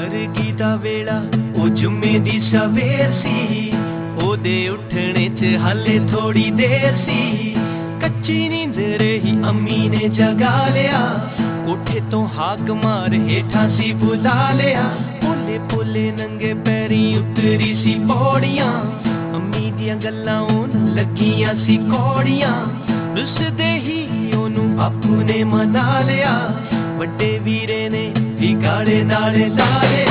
ਵਰਗੀ ਦਾ ਵੇਲਾ ਉਹ ਜੁਮੇ ਦੀ ਸਵੇਰ ਸੀ, ਉਹਦੇ ਉੱਠਣੇ 'ਚ ਹਾਲੇ ਥੋੜੀ ਦੇਰ ਸੀ। ਕੱਚੀ ਨੀਂਦ ਰਹੀ ਅੰਮੀ ਨੇ ਜਗਾ ਲਿਆ, ਕੋਠੇ ਤੋਂ ਹਾਕ ਮਾਰ ਹੇਠਾਂ ਸੀ ਬੁਲਾ ਲਿਆ। ਪੋਲੇ ਪੋਲੇ ਨੰਗੇ ਪੈਰੀਂ ਉਤਰੀ ਸੀ ਪੌੜੀਆਂ, ਅੰਮੀ ਦੀਆਂ ਗੱਲਾਂ ਉਹਨੂੰ ਲੱਗੀਆਂ ਸੀ ਕੌੜੀਆਂ। ਰੁੱਸਦੇ ਹੀ ਉਹਨੂੰ ਬਾਪੂ ਨੇ ਮਨਾ ਲਿਆ, ਵੱਡੇ ਵੀਰੇ ਨੇ ਵੀ ਗਾੜੇ ਨਾਲੇ ਲਾ ਲਿਆ।